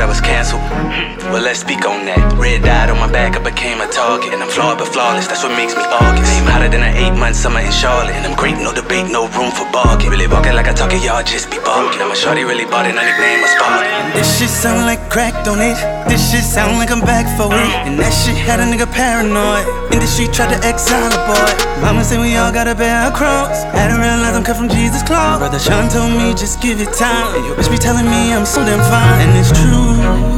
was canceled. Well, let's speak on that. Red dot on my back, I became a target. And I'm flawed but flawless, that's what makes me August. I'm hotter than an 8-month summer in Charlotte. And I'm great, no debate, no room for bargain. Really walking like I talk it, y'all just be barking. I'm a shorty really bought it, no nickname was Spark. This shit sound like crack, don't it? This shit sound like I'm back for it. And that shit had a nigga paranoid. Industry tried to exile a boy. Mama said we all gotta bear our cross. Had to realize I'm cut from Jesus' claw. Brother Sean told me just give it time. And your bitch be telling me I'm so damn fine. And it's true.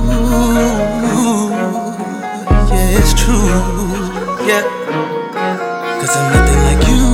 Yeah, it's true. Yeah. Cause I'm nothing like you.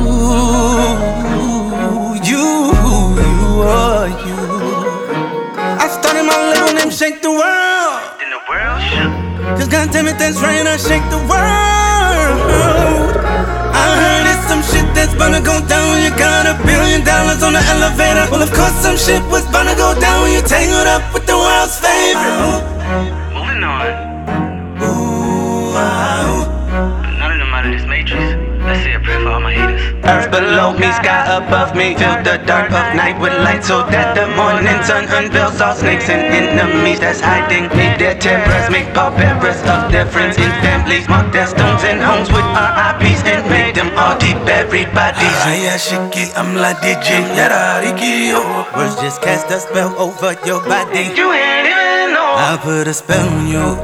You are you. I started my little name, shake the world. In the world, shook. Cause goddammit, that's right, I shake the world. I heard it's some shit that's gonna go down when you got $1 billion on the elevator. Well, of course some shit was gonna go down when you tangled up with the world's favorite. Moving on. Ooh, wow. None of them out of this matrix. Let's say a prayer for all my haters. Earth below me, sky above me. Fill the dark of night with light, so that the morning sun unveils all snakes and enemies that's hiding. Need their terrors, make pallbearers of their friends in families. Mark their stones and homes with RIPs and make them all deep buried bodies. I'm la DJ, words just cast a spell over your body. You ain't even know. I put a spell on you,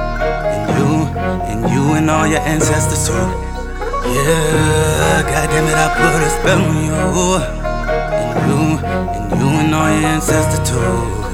and you and all your ancestors too. Yeah, goddammit, I put a spell on you, and you and all your ancestors too.